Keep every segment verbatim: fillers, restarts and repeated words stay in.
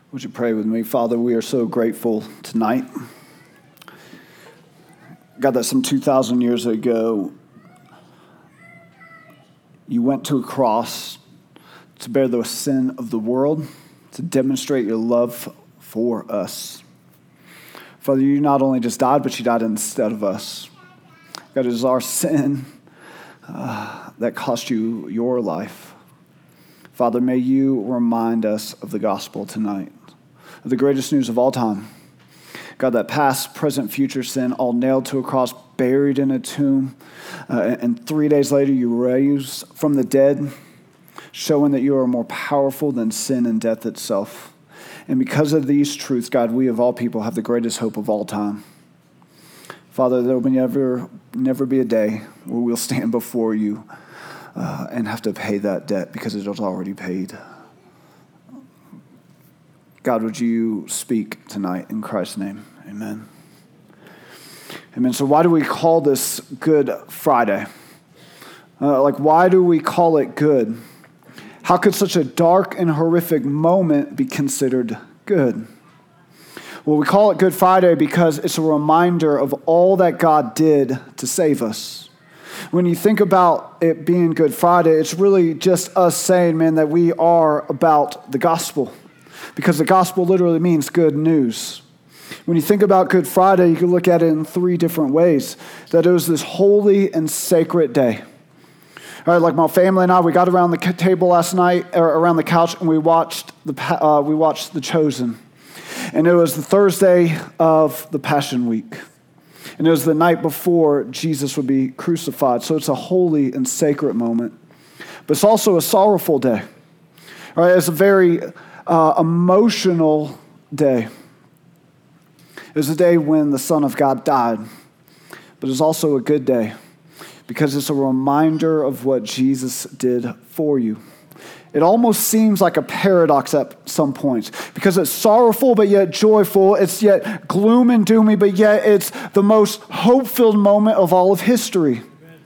Would you pray with me? Father, we are so grateful tonight. God, that some two thousand years ago, you went to a cross to bear the sin of the world, to demonstrate your love for us. Father, you not only just died, but you died instead of us. God, it is our sin uh, that cost you your life. Father, may you remind us of the gospel tonight, of the greatest news of all time. God, that past, present, future sin, all nailed to a cross, buried in a tomb, uh, and three days later you raise from the dead, showing that you are more powerful than sin and death itself. And because of these truths, God, we of all people have the greatest hope of all time. Father, there will never, never be a day where we'll stand before you uh, and have to pay that debt because it was already paid. God, would you speak tonight in Christ's name? Amen. Amen. So why do we call this Good Friday? Uh, like, why do we call it good? How could such a dark and horrific moment be considered good? Well, we call it Good Friday because it's a reminder of all that God did to save us. When you think about it being Good Friday, it's really just us saying, man, that we are about the gospel. Because the gospel literally means good news. When you think about Good Friday, you can look at it in three different ways. That it was this holy and sacred day. All right, like my family and I, we got around the table last night, or around the couch, and we watched the uh, we watched The Chosen. And it was the Thursday of the Passion Week. And it was the night before Jesus would be crucified. So it's a holy and sacred moment. But it's also a sorrowful day. All right, it's a very Uh, emotional day. It was a day when the Son of God died, but it's also a good day because it's a reminder of what Jesus did for you. It almost seems like a paradox at some points because it's sorrowful but yet joyful. It's yet gloom and doomy, but yet it's the most hope-filled moment of all of history.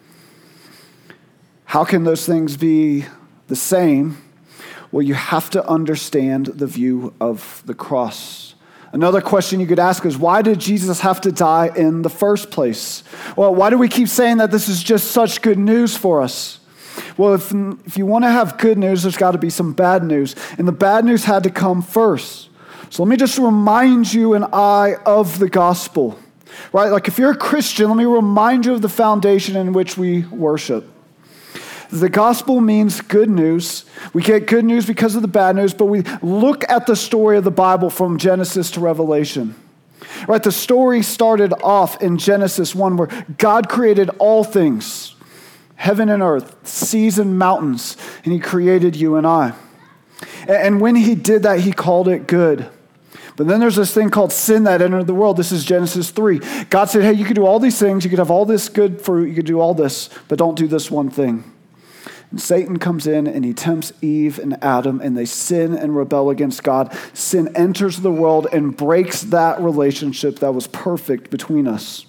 How can those things be the same? Well, you have to understand the view of the cross. Another question you could ask is, why did Jesus have to die in the first place? Well, why do we keep saying that this is just such good news for us? Well, if, if you want to have good news, there's got to be some bad news. And the bad news had to come first. So let me just remind you and I of the gospel. Right? Like if you're a Christian, let me remind you of the foundation in which we worship. The gospel means good news. We get good news because of the bad news, but we look at the story of the Bible from Genesis to Revelation. Right? The story started off in Genesis one where God created all things, heaven and earth, seas and mountains, and he created you and I. And when he did that, he called it good. But then there's this thing called sin that entered the world. This is Genesis three. God said, hey, you could do all these things. You could have all this good fruit. You could do all this, but don't do this one thing. And Satan comes in and he tempts Eve and Adam and they sin and rebel against God. Sin enters the world and breaks that relationship that was perfect between us.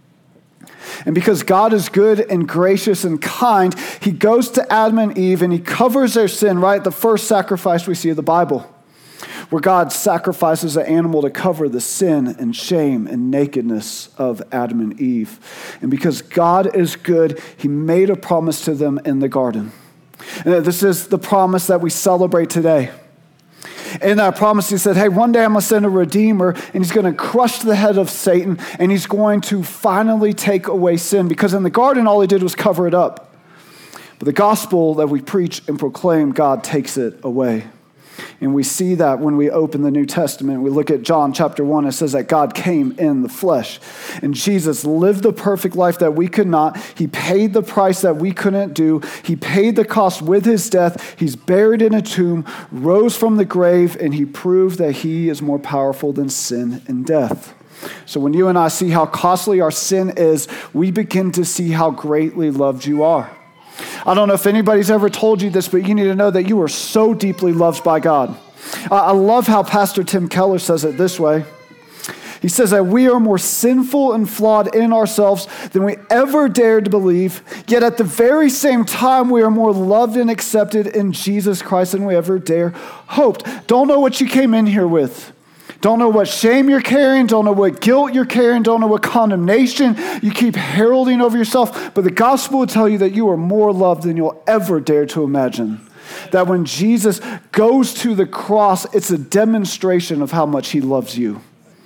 And because God is good and gracious and kind, he goes to Adam and Eve and he covers their sin, right? The first sacrifice we see in the Bible, where God sacrifices an animal to cover the sin and shame and nakedness of Adam and Eve. And because God is good, he made a promise to them in the garden. And this is the promise that we celebrate today. In that promise, he said, hey, one day I'm going to send a redeemer, and he's going to crush the head of Satan, and he's going to finally take away sin. Because in the garden, all he did was cover it up. But the gospel that we preach and proclaim, God takes it away. And we see that when we open the New Testament. We look at John chapter one. It says that God came in the flesh. And Jesus lived the perfect life that we could not. He paid the price that we couldn't do. He paid the cost with his death. He's buried in a tomb, rose from the grave, and he proved that he is more powerful than sin and death. So when you and I see how costly our sin is, we begin to see how greatly loved you are. I don't know if anybody's ever told you this, but you need to know that you are so deeply loved by God. I love how Pastor Tim Keller says it this way. He says that we are more sinful and flawed in ourselves than we ever dared to believe, yet at the very same time, we are more loved and accepted in Jesus Christ than we ever dare hoped. Don't know what you came in here with. Don't know what shame you're carrying, don't know what guilt you're carrying, don't know what condemnation you keep heralding over yourself, but the gospel will tell you that you are more loved than you'll ever dare to imagine. That when Jesus goes to the cross, it's a demonstration of how much he loves you.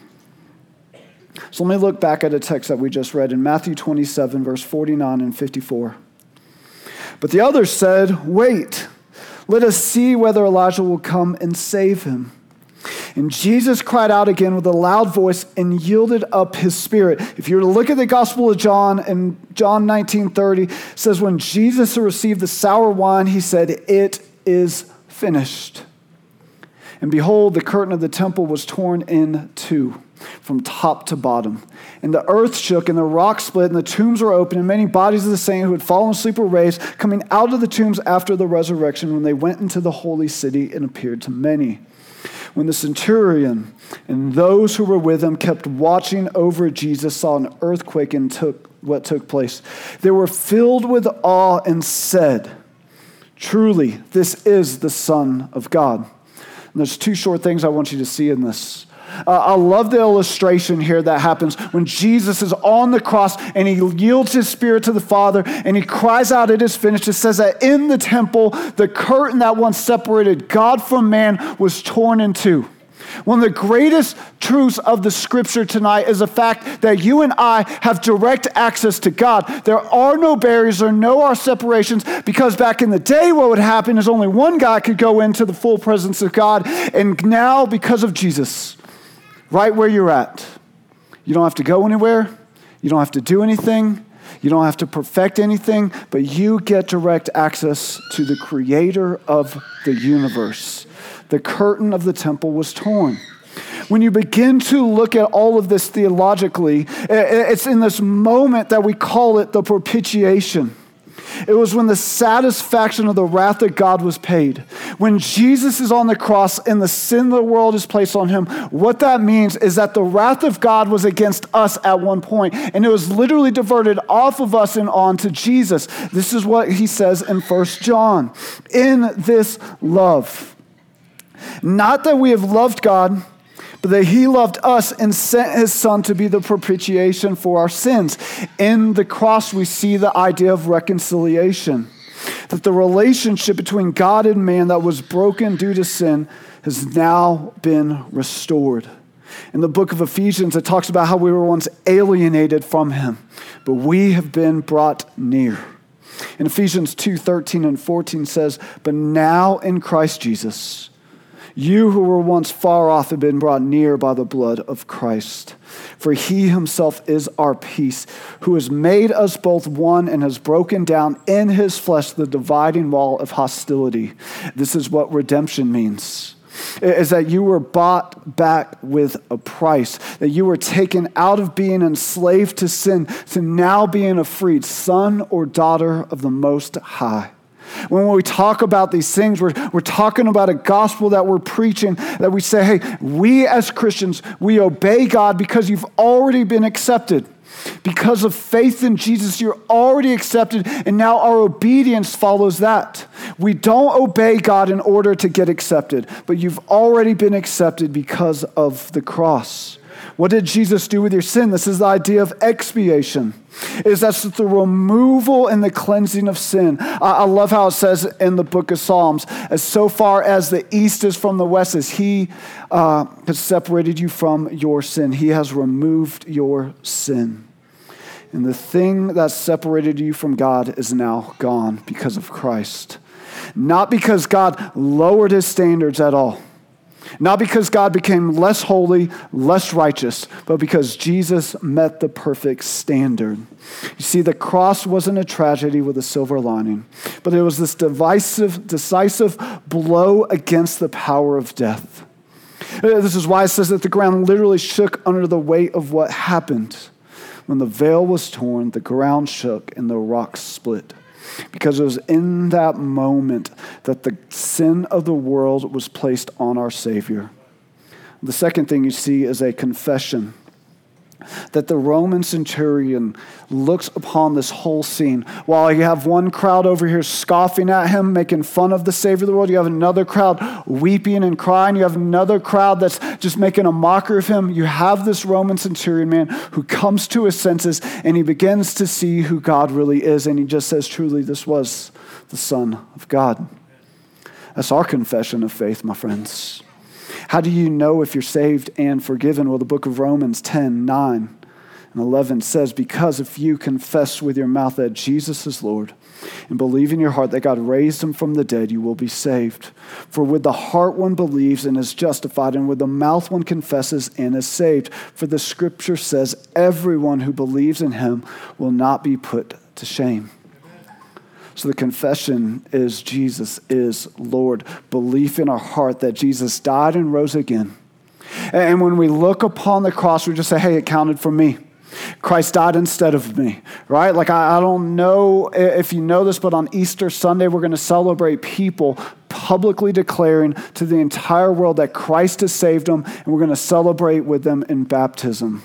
So let me look back at a text that we just read in Matthew twenty-seven, verse forty-nine and fifty-four. But the others said, "Wait, let us see whether Elijah will come and save him." And Jesus cried out again with a loud voice and yielded up his spirit. If you were to look at the Gospel of John, and John nineteen thirty, it says, when Jesus received the sour wine, he said, "It is finished." And behold, the curtain of the temple was torn in two, from top to bottom. And the earth shook, and the rocks split, and the tombs were opened, and many bodies of the saints who had fallen asleep were raised, coming out of the tombs after the resurrection, when they went into the holy city and appeared to many. When the centurion and those who were with him kept watching over Jesus, saw an earthquake and took what took place, they were filled with awe and said, "Truly, this is the Son of God." And there's two short things I want you to see in this. Uh, I love the illustration here that happens when Jesus is on the cross and he yields his spirit to the Father and he cries out, "It is finished." It says that in the temple, the curtain that once separated God from man was torn in two. One of the greatest truths of the scripture tonight is the fact that you and I have direct access to God. There are no barriers or no our separations, because back in the day what would happen is only one guy could go into the full presence of God. And now, because of Jesus, right where you're at, you don't have to go anywhere. You don't have to do anything. You don't have to perfect anything, but you get direct access to the creator of the universe. The curtain of the temple was torn. When you begin to look at all of this theologically, it's in this moment that we call it the propitiation. It was when the satisfaction of the wrath of God was paid. When Jesus is on the cross and the sin of the world is placed on him, what that means is that the wrath of God was against us at one point, and it was literally diverted off of us and onto Jesus. This is what he says in First John. "In this love, not that we have loved God, but that he loved us and sent his son to be the propitiation for our sins." In the cross, we see the idea of reconciliation, that the relationship between God and man that was broken due to sin has now been restored. In the book of Ephesians, it talks about how we were once alienated from him, but we have been brought near. In Ephesians two thirteen and fourteen says, "But now in Christ Jesus, you who were once far off have been brought near by the blood of Christ. For he himself is our peace, who has made us both one and has broken down in his flesh the dividing wall of hostility." This is what redemption means. Is that you were bought back with a price, that you were taken out of being enslaved to sin to now being a freed son or daughter of the Most High. When we talk about these things, we're, we're talking about a gospel that we're preaching, that we say, hey, we as Christians, we obey God because you've already been accepted. Because of faith in Jesus, you're already accepted, and now our obedience follows that. We don't obey God in order to get accepted, but you've already been accepted because of the cross. What did Jesus do with your sin? This is the idea of expiation. Is that's the removal and the cleansing of sin. I, I love how it says in the book of Psalms, as so far as the east is from the west, as he uh, has separated you from your sin. He has removed your sin. And the thing that separated you from God is now gone because of Christ. Not because God lowered his standards at all. Not because God became less holy, less righteous, but because Jesus met the perfect standard. You see, the cross wasn't a tragedy with a silver lining, but it was this divisive, decisive blow against the power of death. This is why it says that the ground literally shook under the weight of what happened. When the veil was torn, the ground shook and the rocks split. Because it was in that moment that the sin of the world was placed on our Savior. The second thing you see is a confession. that the Roman centurion looks upon this whole scene. While you have one crowd over here scoffing at him, making fun of the Savior of the world, you have another crowd weeping and crying. You have another crowd that's just making a mockery of him. You have this Roman centurion man who comes to his senses and he begins to see who God really is. And he just says, truly, this was the Son of God. That's our confession of faith, my friends. How do you know if you're saved and forgiven? Well, the book of Romans ten, nine and eleven says, because if you confess with your mouth that Jesus is Lord and believe in your heart that God raised him from the dead, you will be saved. For with the heart one believes and is justified, and with the mouth one confesses and is saved. For the scripture says, everyone who believes in him will not be put to shame. So the confession is Jesus is Lord. Belief in our heart that Jesus died and rose again. And when we look upon the cross, we just say, hey, it counted for me. Christ died instead of me, right? Like, I, I don't know if you know this, but on Easter Sunday, we're going to celebrate people publicly declaring to the entire world that Christ has saved them, and we're going to celebrate with them in baptism.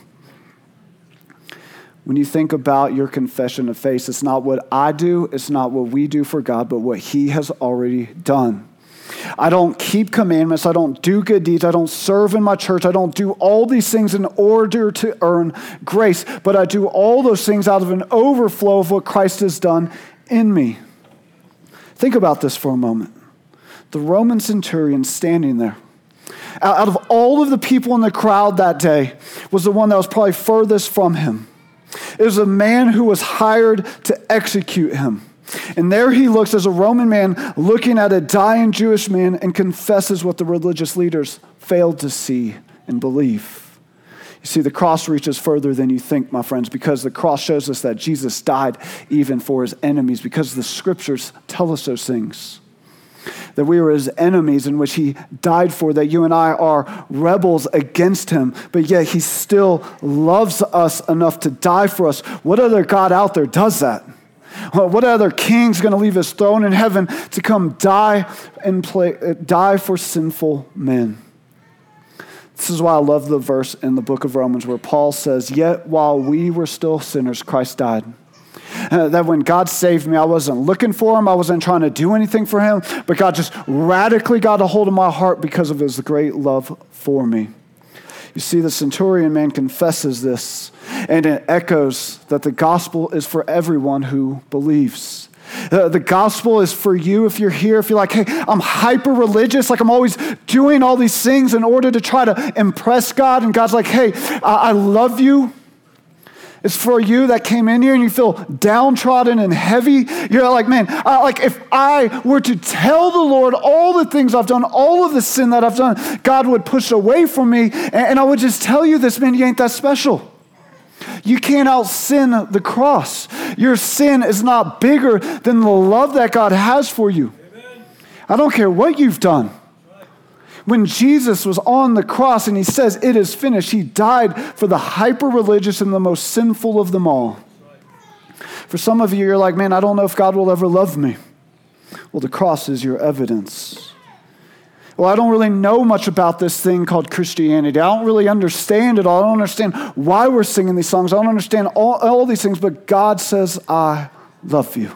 When you think about your confession of faith, it's not what I do, it's not what we do for God, but what he has already done. I don't keep commandments, I don't do good deeds, I don't serve in my church, I don't do all these things in order to earn grace, but I do all those things out of an overflow of what Christ has done in me. Think about this for a moment. The Roman centurion standing there, out of all of the people in the crowd that day, was the one that was probably furthest from him. It was a man who was hired to execute him. And there he looks as a Roman man looking at a dying Jewish man and confesses what the religious leaders failed to see and believe. You see, the cross reaches further than you think, my friends, because the cross shows us that Jesus died even for his enemies, because the scriptures tell us those things. That we were his enemies in which he died for, that you and I are rebels against him, but yet he still loves us enough to die for us. What other God out there does that? What other king's going to leave his throne in heaven to come die and play, die for sinful men? This is why I love the verse in the book of Romans where Paul says, yet while we were still sinners, Christ died. Uh, that when God saved me, I wasn't looking for him. I wasn't trying to do anything for him, but God just radically got a hold of my heart because of his great love for me. You see, the centurion man confesses this, and it echoes that the gospel is for everyone who believes. Uh, the gospel is for you if you're here, if you're like, hey, I'm hyper-religious, like I'm always doing all these things in order to try to impress God, and God's like, hey, I, I love you. It's for you that came in here and you feel downtrodden and heavy. You're like, man, uh, like if I were to tell the Lord all the things I've done, all of the sin that I've done, God would push away from me. And, and I would just tell you this, man, you ain't that special. You can't out-sin the cross. Your sin is not bigger than the love that God has for you. Amen. I don't care what you've done. When Jesus was on the cross and he says, it is finished, he died for the hyper-religious and the most sinful of them all. For some of you, you're like, man, I don't know if God will ever love me. Well, the cross is your evidence. Well, I don't really know much about this thing called Christianity. I don't really understand it all. I don't understand why we're singing these songs. I don't understand all, all these things, but God says, I love you.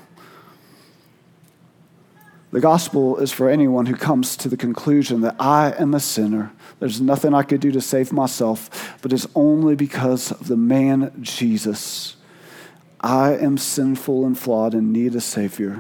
The gospel is for anyone who comes to the conclusion that I am a sinner. There's nothing I could do to save myself, but it's only because of the man Jesus. I am sinful and flawed and need a Savior.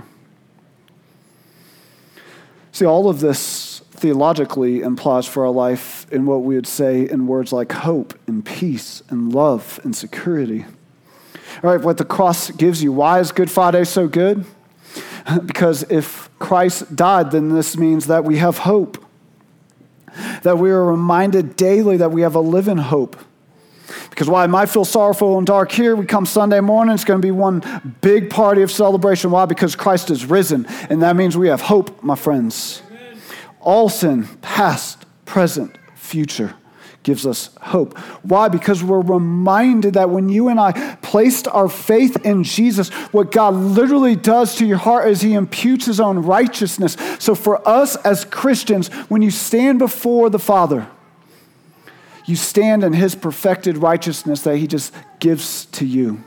See, all of this theologically implies for our life in what we would say in words like hope and peace and love and security. All right, what the cross gives you. Why is Good Friday so good? Because if Christ died, then this means that we have hope. That we are reminded daily that we have a living hope. Because while it might feel sorrowful and dark here, we come Sunday morning, it's going to be one big party of celebration. Why? Because Christ is risen. And that means we have hope, my friends. Amen. All sin, past, present, future, gives us hope. Why? Because we're reminded that when you and I placed our faith in Jesus, what God literally does to your heart is he imputes his own righteousness. So for us as Christians, when you stand before the Father, You stand in his perfected righteousness that he just gives to you.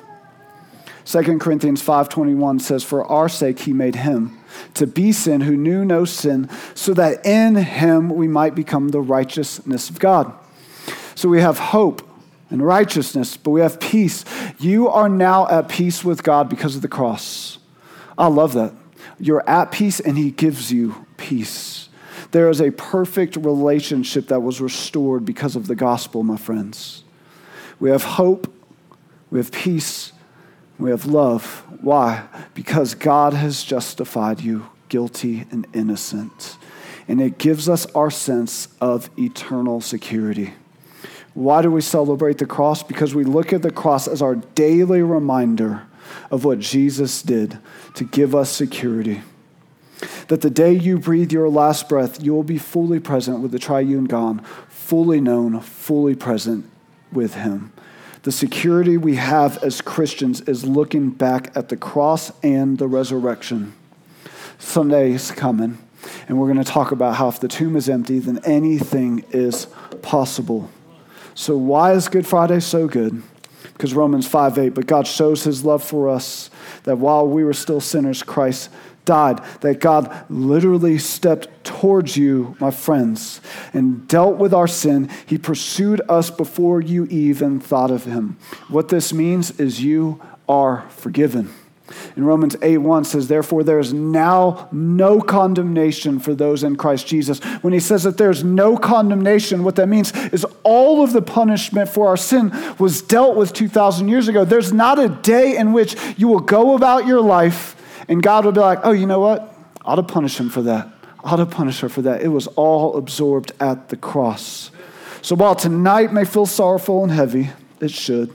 Second Corinthians five twenty-one says, for our sake he made him to be sin who knew no sin, so that in him we might become the righteousness of God. So we have hope and righteousness, but we have peace. You are now at peace with God because of the cross. I love that. You're at peace and he gives you peace. There is a perfect relationship that was restored because of the gospel, my friends. We have hope, we have peace, we have love. Why? Because God has justified you guilty and innocent. And it gives us our sense of eternal security. Why do we celebrate the cross? Because we look at the cross as our daily reminder of what Jesus did to give us security. That the day you breathe your last breath, you will be fully present with the triune God, fully known, fully present with him. The security we have as Christians is looking back at the cross and the resurrection. Sunday is coming, and we're going to talk about how if the tomb is empty, then anything is possible. So why is Good Friday so good? Because Romans five eight, but God shows his love for us, that while we were still sinners, Christ died, that God literally stepped towards you, my friends, and dealt with our sin. He pursued us before you even thought of him. What this means is you are forgiven. In Romans eight one says, therefore there is now no condemnation for those in Christ Jesus. When he says that there's no condemnation, what that means is all of the punishment for our sin was dealt with two thousand years ago. There's not a day in which you will go about your life and God will be like, oh, you know what? I ought to punish him for that. I ought to punish her for that. It was all absorbed at the cross. So while tonight may feel sorrowful and heavy, it should.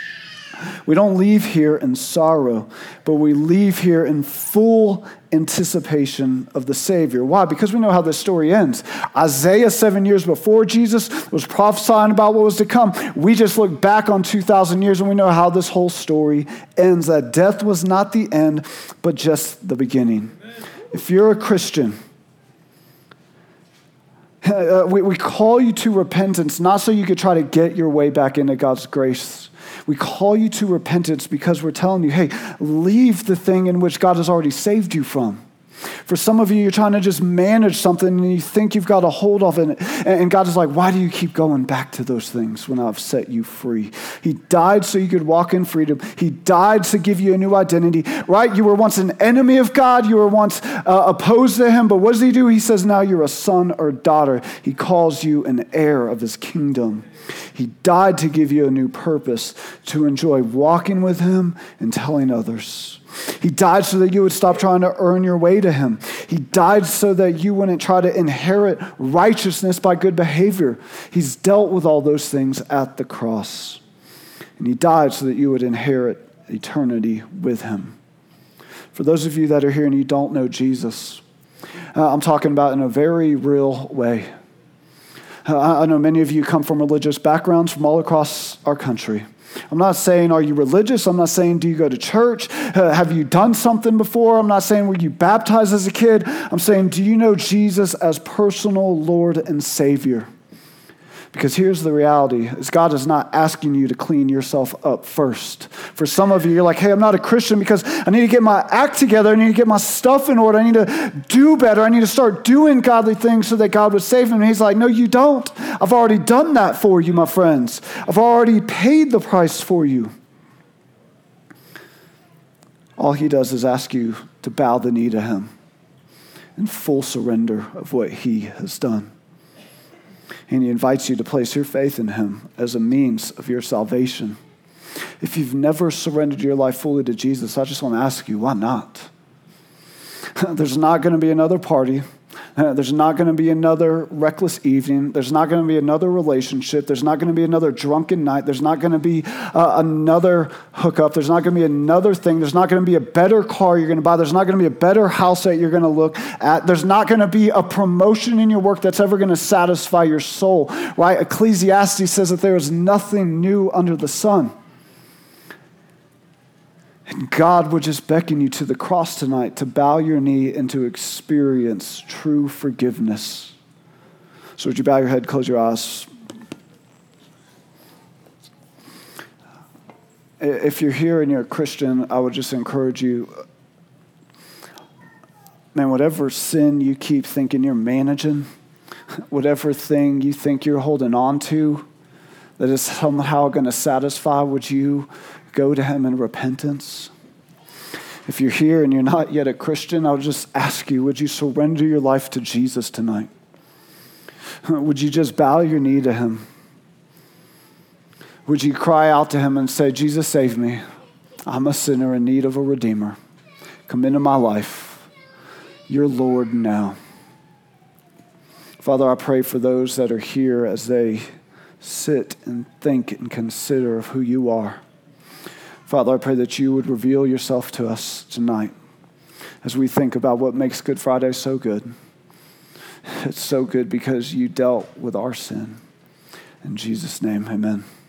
We don't leave here in sorrow, but we leave here in full anticipation of the Savior. Why? Because we know how this story ends. Isaiah, seven years before Jesus, was prophesying about what was to come. We just look back on two thousand years and we know how this whole story ends, that death was not the end, but just the beginning. If you're a Christian, uh, we, we call you to repentance, not so you could try to get your way back into God's grace. We call you to repentance because we're telling you, hey, leave the thing in which God has already saved you from. For some of you, you're trying to just manage something and you think you've got a hold of it. And God is like, why do you keep going back to those things when I've set you free? He died so you could walk in freedom. He died to give you a new identity, right? You were once an enemy of God. You were once uh, opposed to him. But what does he do? He says, now you're a son or daughter. He calls you an heir of his kingdom. He died to give you a new purpose, to enjoy walking with him and telling others. He died so that you would stop trying to earn your way to him. He died so that you wouldn't try to inherit righteousness by good behavior. He's dealt with all those things at the cross. And he died so that you would inherit eternity with him. For those of you that are here and you don't know Jesus, uh, I'm talking about in a very real way. Uh, I know many of you come from religious backgrounds from all across our country. I'm not saying, are you religious? I'm not saying, do you go to church? Uh, have you done something before? I'm not saying, were you baptized as a kid? I'm saying, do you know Jesus as personal Lord and Savior? Because here's the reality, is God is not asking you to clean yourself up first. For some of you, you're like, hey, I'm not a Christian because I need to get my act together. I need to get my stuff in order. I need to do better. I need to start doing godly things so that God would save me. And he's like, no, you don't. I've already done that for you, my friends. I've already paid the price for you. All he does is ask you to bow the knee to him in full surrender of what he has done. And he invites you to place your faith in him as a means of your salvation. If you've never surrendered your life fully to Jesus, I just want to ask you, why not? There's not going to be another party. There's not going to be another reckless evening. There's not going to be another relationship. There's not going to be another drunken night. There's not going to be uh, another hookup. There's not going to be another thing. There's not going to be a better car you're going to buy. There's not going to be a better house that you're going to look at. There's not going to be a promotion in your work that's ever going to satisfy your soul, right? Ecclesiastes says that there is nothing new under the sun. And God would just beckon you to the cross tonight to bow your knee and to experience true forgiveness. So would you bow your head, close your eyes? If you're here and you're a Christian, I would just encourage you, man, whatever sin you keep thinking you're managing, whatever thing you think you're holding on to that is somehow going to satisfy, would you go to him in repentance? If you're here and you're not yet a Christian, I'll just ask you, would you surrender your life to Jesus tonight? Would you just bow your knee to him? Would you cry out to him and say, Jesus, save me. I'm a sinner in need of a redeemer. Come into my life. You're Lord now. Father, I pray for those that are here as they sit and think and consider of who you are. Father, I pray that you would reveal yourself to us tonight as we think about what makes Good Friday so good. It's so good because you dealt with our sin. In Jesus' name, amen.